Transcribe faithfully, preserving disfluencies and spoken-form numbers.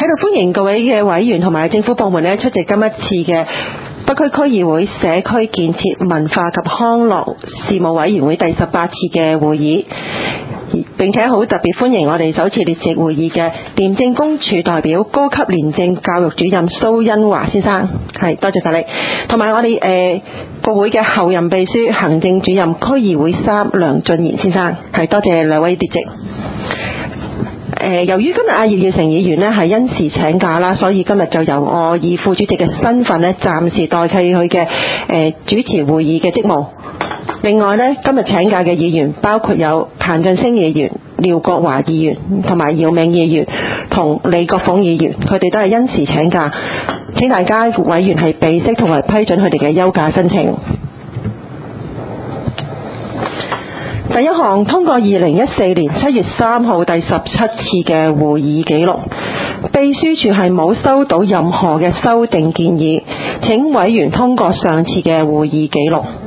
喺度歡迎各位嘅委員同埋政府部門咧出席今一次嘅北區區議會社區建設文化及康樂事務委員會第十八次嘅會議，並且好特別歡迎我哋首次列席會議嘅廉政公署代表高級廉政教育主任蘇恩華先生，係多謝晒你，同埋我哋誒國會嘅候任秘書行政主任區議會三梁俊賢先生，係多謝兩位列席。由於今日阿葉耀成議員呢係因事請假啦，所以今日就由我以副主席嘅身份呢暫時代替佢嘅誒主持會議嘅職務。另外呢，今日請假嘅議員包括有譚俊升議員、廖國華議員同埋姚明議員同李國鳳議員，佢哋都係因事請假，請大家委員係備悉同埋批准佢哋嘅休假申請。第一項，通過二零一四年七月三號第十七次嘅會議記錄，秘書處係冇收到任何嘅修訂建議，請委員通過上次嘅會議記錄。